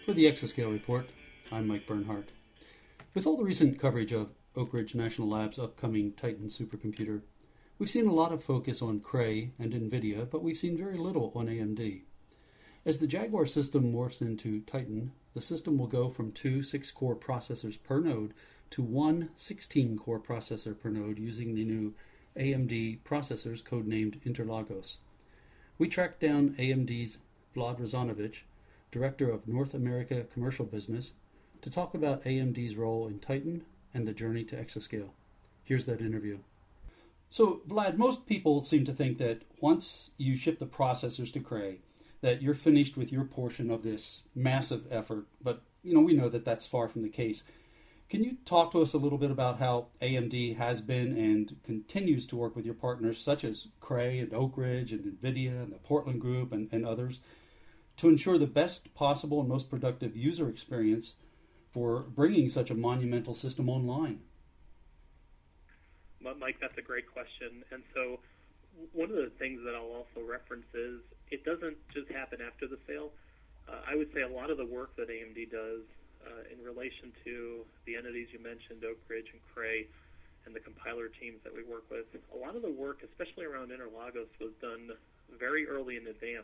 For the Exascale Report, I'm Mike Bernhardt. With all the recent coverage of Oak Ridge National Labs' upcoming Titan supercomputer, we've seen a lot of focus on Cray and NVIDIA, but we've seen very little on AMD. As the Jaguar system morphs into Titan, the system will go from two 6-core processors per node to one 16-core processor per node using the new AMD processors codenamed Interlagos. We tracked down AMD's Vlad Rozanovich, Director of North America Commercial Business, to talk about AMD's role in Titan and the journey to exascale. Here's that interview. So, Vlad, most people seem to think that once you ship the processors to Cray, that you're finished with your portion of this massive effort, but we know that that's far from the case. Can you talk to us a little bit about how AMD has been and continues to work with your partners such as Cray and Oak Ridge and NVIDIA and the Portland Group and others to ensure the best possible and most productive user experience for bringing such a monumental system online? Mike, that's a great question. And so one of the things that I'll also reference is it doesn't just happen after the sale. I would say a lot of the work that AMD does in relation to the entities you mentioned, Oak Ridge and Cray, and the compiler teams that we work with, a lot of the work, especially around Interlagos, was done very early in advance.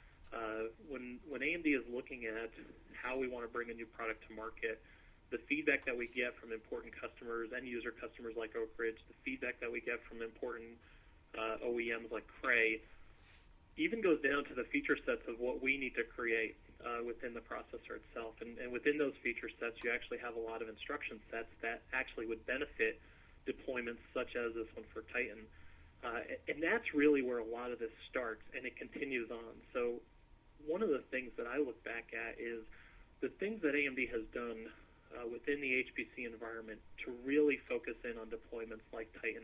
When AMD is looking at how we want to bring a new product to market, the feedback that we get from important customers, end user customers like Oak Ridge, the feedback that we get from important OEMs like Cray, even goes down to the feature sets of what we need to create within the processor itself. And within those feature sets, you actually have a lot of instruction sets that actually would benefit deployments such as this one for Titan. And that's really where a lot of this starts, and it continues on. So one of the things that I look back at is the things that AMD has done within the HPC environment to really focus in on deployments like Titan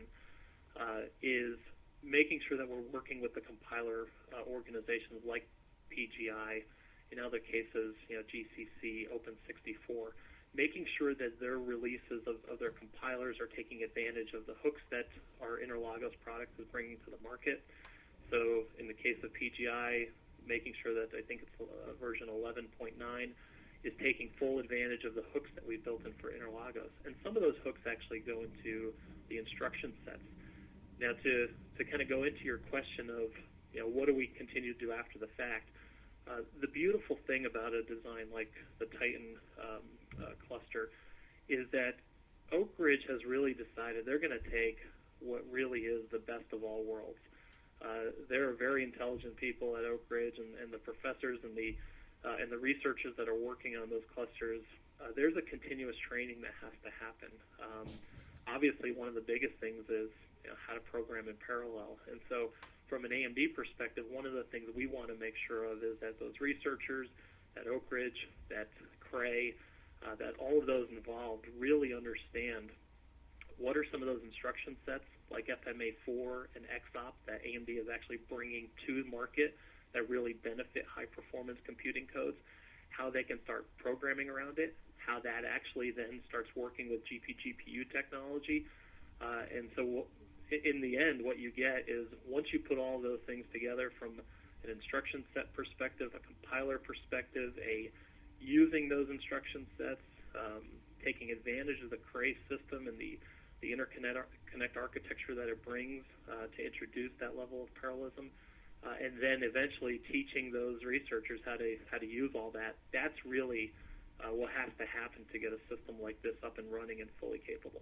is making sure that we're working with the compiler organizations like PGI, in other cases, GCC, Open64, making sure that their releases of their compilers are taking advantage of the hooks that our Interlagos product is bringing to the market. So in the case of PGI, making sure that I think it's version 11.9 is taking full advantage of the hooks that we built in for Interlagos. And some of those hooks actually go into the instruction sets. Now, to kind of go into your question of, what do we continue to do after the fact, the beautiful thing about a design like the Titan cluster is that Oak Ridge has really decided they're going to take what really is the best of all worlds. There are very intelligent people at Oak Ridge, and the professors and the researchers that are working on those clusters. There's a continuous training that has to happen. Obviously, one of the biggest things is how to program in parallel. And so from an AMD perspective, one of the things we want to make sure of is that those researchers at Oak Ridge, that Cray, that all of those involved really understand what are some of those instruction sets like FMA4 and XOP that AMD is actually bringing to market that really benefit high-performance computing codes, how they can start programming around it, how that actually then starts working with GPGPU technology. And so in the end, what you get is once you put all those things together from an instruction set perspective, a compiler perspective, using those instruction sets, taking advantage of the Cray system and the interconnect architecture that it brings to introduce that level of parallelism, and then eventually teaching those researchers how to use all that. That's really what has to happen to get a system like this up and running and fully capable.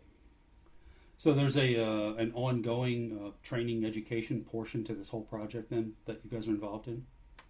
So there's an ongoing training education portion to this whole project then that you guys are involved in?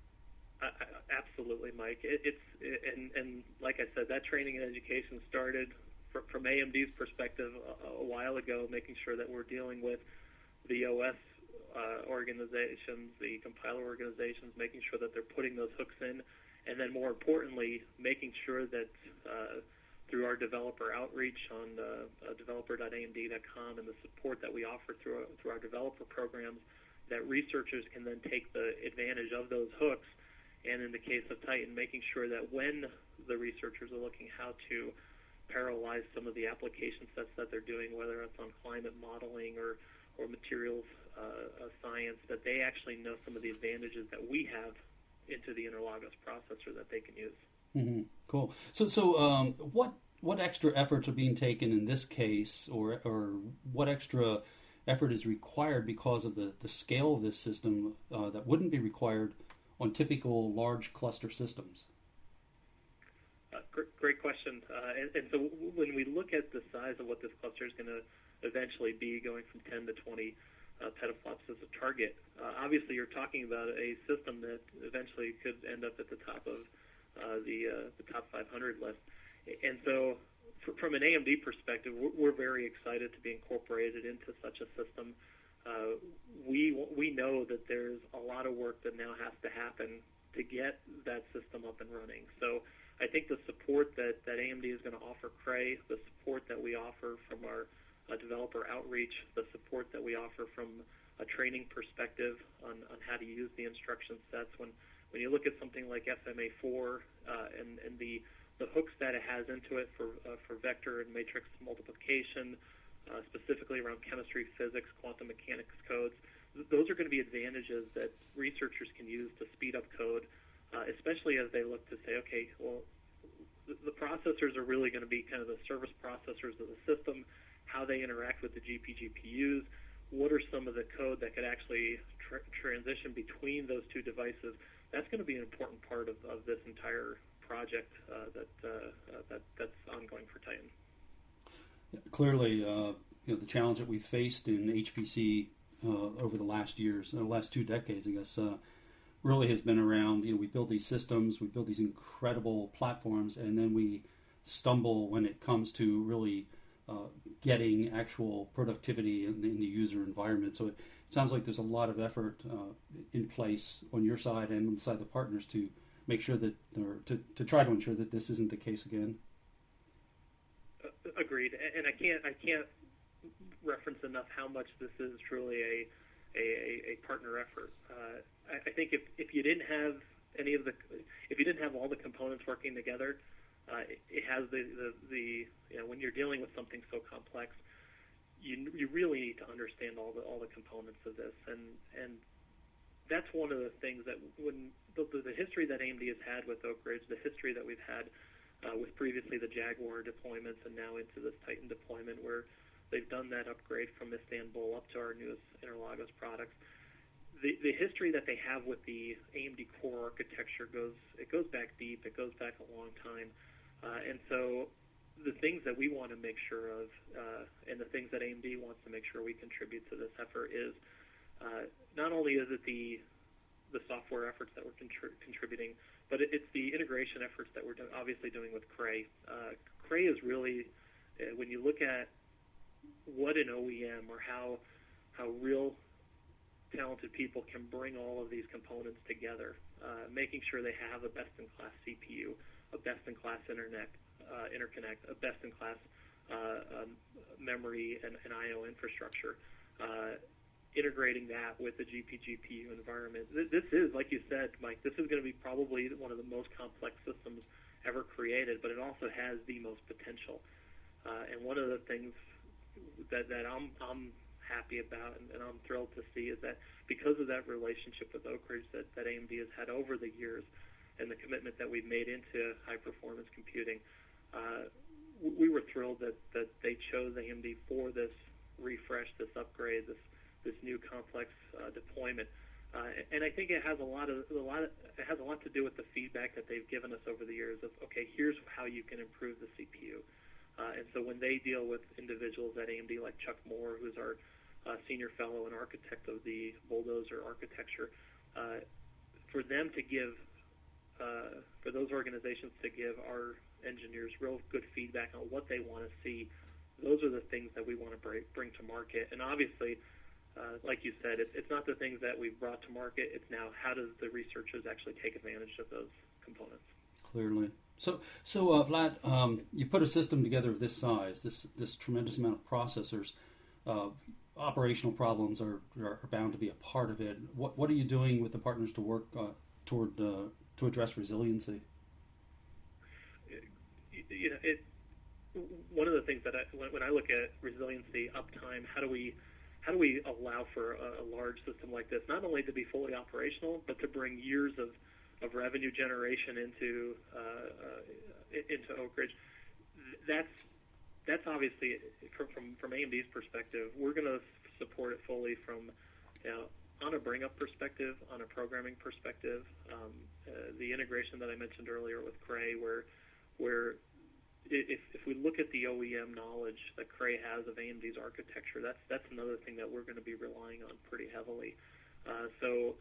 Absolutely, Mike. And like I said, that training and education started from AMD's perspective a while ago, making sure that we're dealing with the OS organizations, the compiler organizations, making sure that they're putting those hooks in, and then more importantly, making sure that through our developer outreach on developer.amd.com and the support that we offer through our developer programs, that researchers can then take the advantage of those hooks. And in the case of Titan, making sure that when the researchers are looking how to parallelize some of the application sets that they're doing, whether it's on climate modeling or materials science, that they actually know some of the advantages that we have into the Interlagos processor that they can use. Cool. So, what extra efforts are being taken in this case, or what extra effort is required because of the scale of this system that wouldn't be required on typical large cluster systems? Great question. And so when we look at the size of what this cluster is going to eventually be, going from 10 to 20 petaflops as a target, obviously you're talking about a system that eventually could end up at the top of the top 500 list. And so from an AMD perspective, we're very excited to be incorporated into such a system. We know that there's a lot of work that now has to happen to get that system up and running. So I think the support that AMD is going to offer Cray, the support that we offer from our developer outreach, the support that we offer from a training perspective on how to use the instruction sets. When you look at something like SMA4 and the hooks that it has into it for vector and matrix multiplication, specifically around chemistry, physics, quantum mechanics codes, those are going to be advantages that researchers can use to speed up code, especially as they look to say, okay, well, the processors are really going to be kind of the service processors of the system, how they interact with the GPGPUs, what are some of the code that could actually transition between those two devices. That's going to be an important part of this entire project that's ongoing for Titan. Clearly, the challenge that we've faced in HPC over the last years, the last 2 decades, I guess, really has been around, we build these systems, we build these incredible platforms, and then we stumble when it comes to really getting actual productivity in the user environment. So it sounds like there's a lot of effort in place on your side and on the side of the partners to make sure that, or to try to ensure that this isn't the case again. Agreed, and I can't reference enough how much this is truly a partner effort. I think if you didn't have if you didn't have all the components working together, it has the when you're dealing with something so complex, you really need to understand all the components of this, and that's one of the things that when the history that AMD has had with Oak Ridge, the history that we've had with previously the Jaguar deployments and now into this Titan deployment where they've done that upgrade from Istanbul up to our newest Interlagos products. The history that they have with the AMD core architecture goes back deep. It goes back a long time. And so the things that we want to make sure of and the things that AMD wants to make sure we contribute to this effort is not only is it the software efforts that we're contributing, but it's the integration efforts that we're obviously doing with Cray. Cray is really, when you look at what an OEM or how real talented people can bring all of these components together, making sure they have a best-in-class CPU, a best-in-class interconnect, a best-in-class memory and I/O infrastructure, integrating that with the GPGPU environment. This is, like you said, Mike, this is going to be probably one of the most complex systems ever created, but it also has the most potential. And one of the things that I'm happy about and I'm thrilled to see is that because of that relationship with Oak Ridge that AMD has had over the years and the commitment that we've made into high-performance computing, we were thrilled that they chose AMD for this refresh, this upgrade, this new complex deployment. And I think it has a lot to do with the feedback that they've given us over the years of, okay, here's how you can improve the CPU. And so when they deal with individuals at AMD like Chuck Moore, who's our senior fellow and architect of the Bulldozer architecture, for them to give, for those organizations to give our engineers real good feedback on what they want to see, those are the things that we want to bring to market. And obviously, like you said, it's not the things that we've brought to market. It's now how does the researchers actually take advantage of those components. Clearly. So Vlad, you put a system together of this size, this tremendous amount of processors. Operational problems are bound to be a part of it. What are you doing with the partners to work to address resiliency? One of the things that when I look at resiliency, uptime, how do we allow for a large system like this not only to be fully operational, but to bring years of of revenue generation into Oak Ridge. That's obviously from AMD's perspective. We're going to support it fully from on a bring up perspective, on a programming perspective. The integration that I mentioned earlier with Cray, where if we look at the OEM knowledge that Cray has of AMD's architecture, that's another thing that we're going to be relying on pretty heavily. So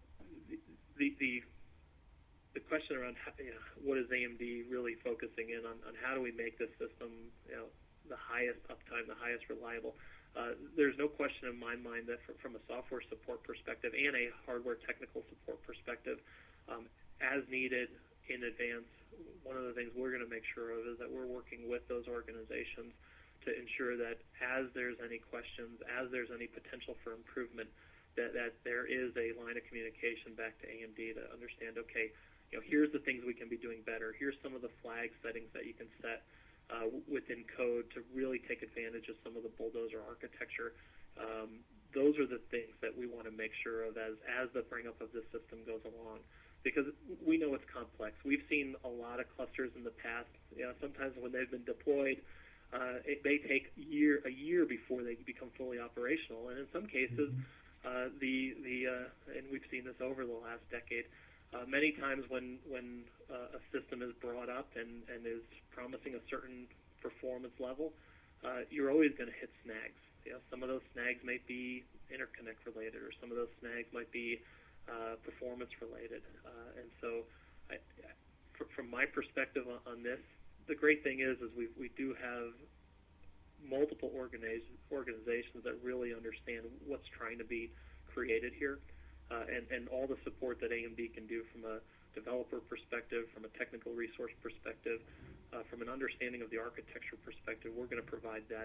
the question around what is AMD really focusing in on how do we make this system the highest uptime, the highest reliable. There's no question in my mind that from a software support perspective and a hardware technical support perspective, as needed in advance, one of the things we're going to make sure of is that we're working with those organizations to ensure that as there's any questions, as there's any potential for improvement, that there is a line of communication back to AMD to understand, okay, here's the things we can be doing better. Here's some of the flag settings that you can set within code to really take advantage of some of the bulldozer architecture. Those are the things that we want to make sure of as the bring up of this system goes along, because we know it's complex. We've seen a lot of clusters in the past. Sometimes when they've been deployed, they take a year before they become fully operational, and in some cases, and we've seen this over the last decade. Many times when a system is brought up and is promising a certain performance level, you're always going to hit snags. Some of those snags might be interconnect related, or some of those snags might be performance related. And so, from my perspective on this, the great thing is we do have multiple organizations that really understand what's trying to be created here. And all the support that AMD can do from a developer perspective, from a technical resource perspective, from an understanding of the architecture perspective, we're going to provide that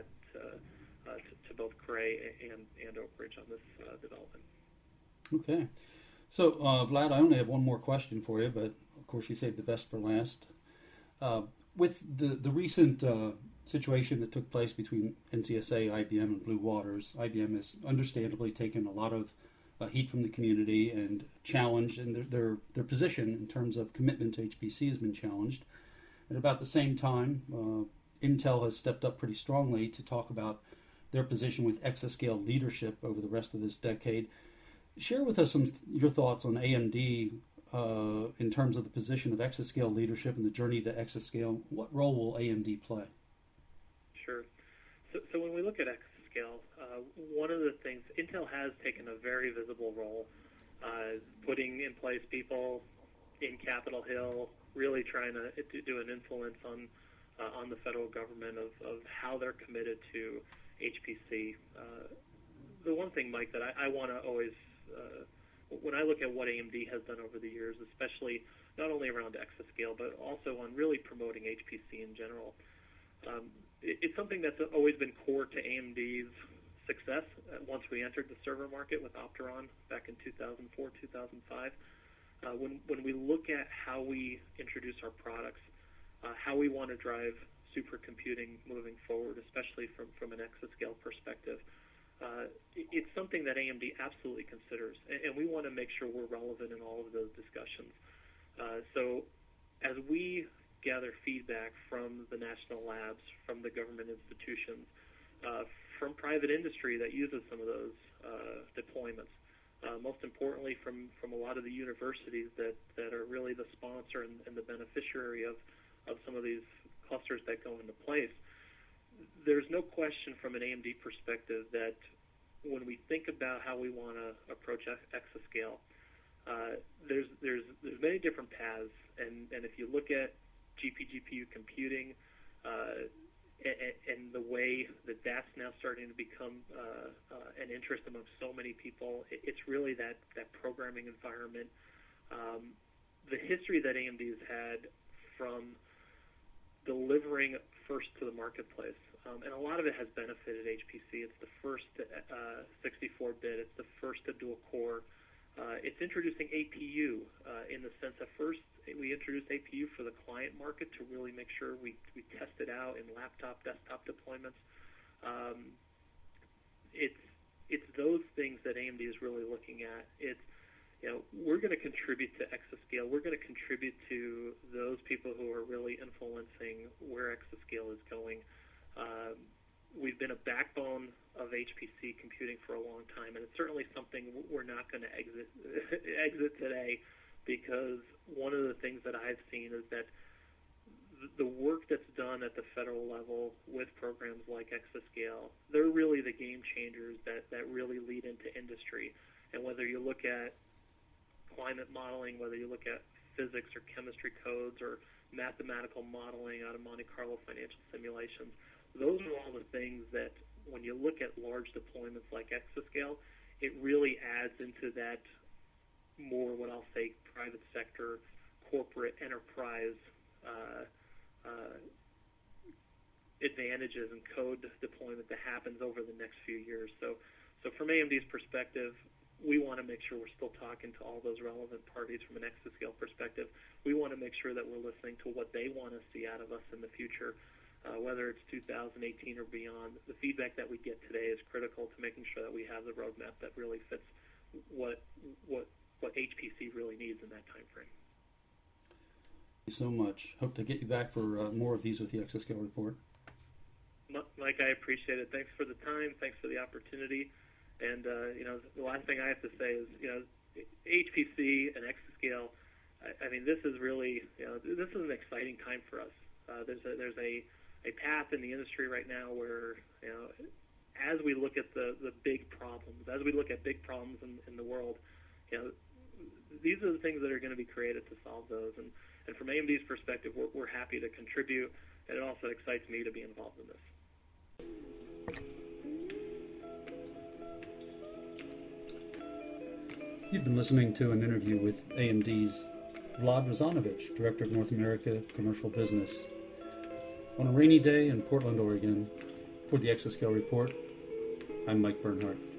to both Cray and Oak Ridge on this development. Okay. So, Vlad, I only have one more question for you, but of course you saved the best for last. With the recent situation that took place between NCSA, IBM, and Blue Waters, IBM has understandably taken a lot of heat from the community and challenged, and their position in terms of commitment to HPC has been challenged. At about the same time, Intel has stepped up pretty strongly to talk about their position with exascale leadership over the rest of this decade. Share with us your thoughts on AMD in terms of the position of exascale leadership and the journey to exascale. What role will AMD play? Sure. So when we look at exascale, one of the things, Intel has taken a very visible role, putting in place people in Capitol Hill, really trying to do an influence on the federal government of how they're committed to HPC. The one thing, Mike, that I want to always, when I look at what AMD has done over the years, especially not only around exascale, but also on really promoting HPC in general, it's something that's always been core to AMD's success once we entered the server market with Opteron back in 2004, 2005. When we look at how we introduce our products, how we want to drive supercomputing moving forward, especially from an exascale perspective, it's something that AMD absolutely considers, and we want to make sure we're relevant in all of those discussions. So as we gather feedback from the national labs, from the government institutions, from private industry that uses some of those deployments, most importantly from a lot of the universities that are really the sponsor and the beneficiary of some of these clusters that go into place, there's no question from an AMD perspective that when we think about how we want to approach exascale, there's many different paths, and if you look at GPU computing and the way that that's now starting to become an interest among so many people, it's really that programming environment. The history that AMD has had from delivering first to the marketplace, and a lot of it has benefited HPC. It's the first 64-bit. It's the first to dual core. It's introducing APU in the sense that first we introduced APU for the client market to really make sure we test it out in laptop, desktop deployments. It's those things that AMD is really looking at. It's we're going to contribute to Exascale. We're going to contribute to those people who are really influencing where Exascale is going. We've been a backbone of HPC computing for a long time, and it's certainly something we're not going to exit today, because one of the things that I've seen is that the work that's done at the federal level with programs like Exascale, they're really the game changers that really lead into industry. And whether you look at climate modeling, whether you look at physics or chemistry codes or mathematical modeling out of Monte Carlo financial simulations, those are all the things that when you look at large deployments like Exascale, it really adds into that more, what I'll say, private sector, corporate enterprise advantages and code deployment that happens over the next few years. So from AMD's perspective, we want to make sure we're still talking to all those relevant parties from an Exascale perspective. We want to make sure that we're listening to what they want to see out of us in the future, whether it's 2018 or beyond. The feedback that we get today is critical to making sure that we have the roadmap that really fits what HPC really needs in that time frame. Thank you so much. Hope to get you back for more of these with the Exascale report. Mike, I appreciate it. Thanks for the time. Thanks for the opportunity. And, the last thing I have to say is, HPC and Exascale, I mean, this is really, this is an exciting time for us. There's a path in the industry right now where, as we look at the big problems, as we look at big problems in the world, these are the things that are going to be created to solve those. And from AMD's perspective, we're happy to contribute, and it also excites me to be involved in this. You've been listening to an interview with AMD's Vlad Rozanovich, Director of North America Commercial Business. On a rainy day in Portland, Oregon, for the Exascale Report, I'm Mike Bernhardt.